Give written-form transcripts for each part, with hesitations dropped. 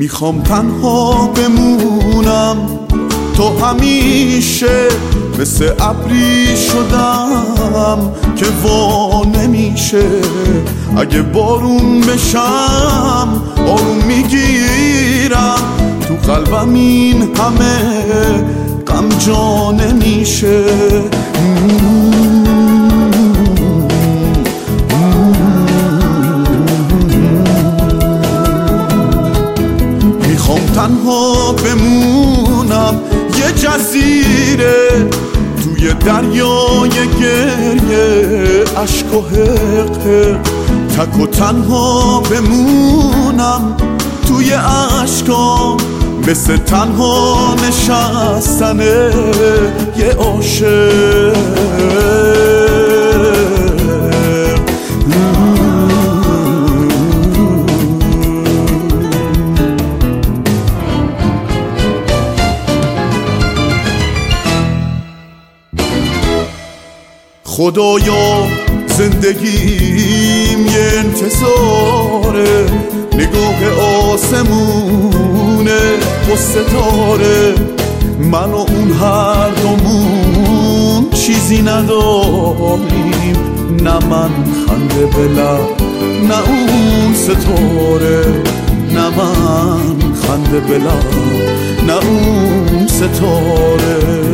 میخوام تنها بمونم تو همیشه مثل ابری شدم که وا نمیشه. اگه بارون بشم آروم میگیرم، تو قلبم این همه غم جا نمیشه. میخوام تنها بمونم یه جزیره توی دریای گریه، عشق و حق تک و تنها بمونم توی عشقام، مثل تنها نشستن یه عاشق. خدایا زندگیم یه انتظاره، نگاه آسمونه و ستاره، من و اون هر دومون چیزی نداریم، نه من خنده به لب نه اون ستاره، نه من خنده به لب نه اون ستاره.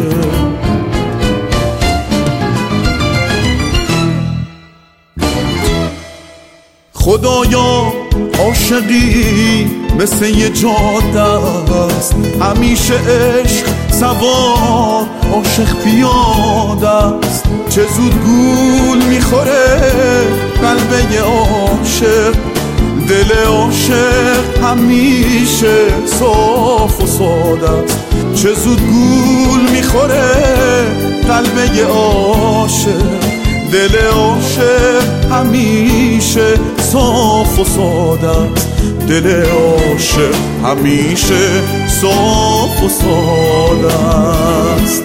خدایا عاشقی مثل یه جاده است، همیشه عشق سوار عاشق پیاده است، چه زود گول میخوره قلب یه عاشق، دل عاشق همیشه صاف و ساده است، چه زود گول میخوره قلب یه عاشق، دل عاشق همیشه صاف و ساده است، دل عاشق همیشه صاف و ساده است.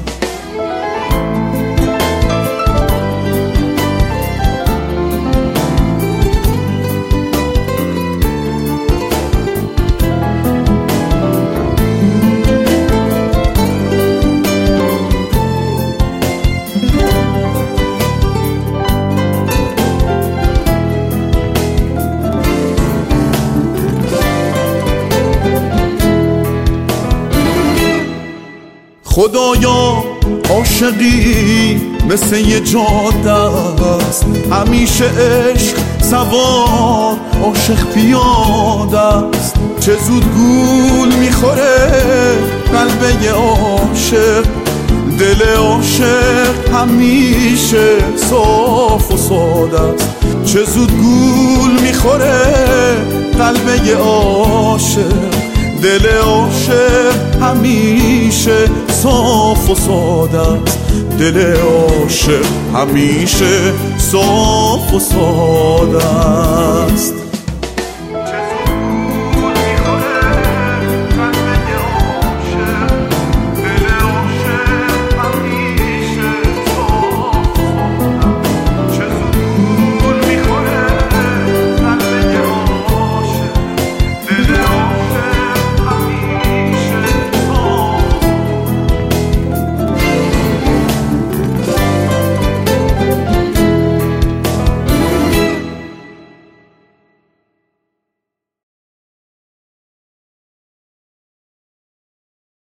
خدایا عاشقی مثل یه جاده است، همیشه عشق سوار عاشق پیاده است، چه زود گول میخوره قلب یه عاشق، دل عاشق همیشه صاف و ساده است، چه زود گول میخوره قلب یه عاشق، دل عاشق همیشه صاف و ساده است، دل عاشق همیشه صاف و ساده است.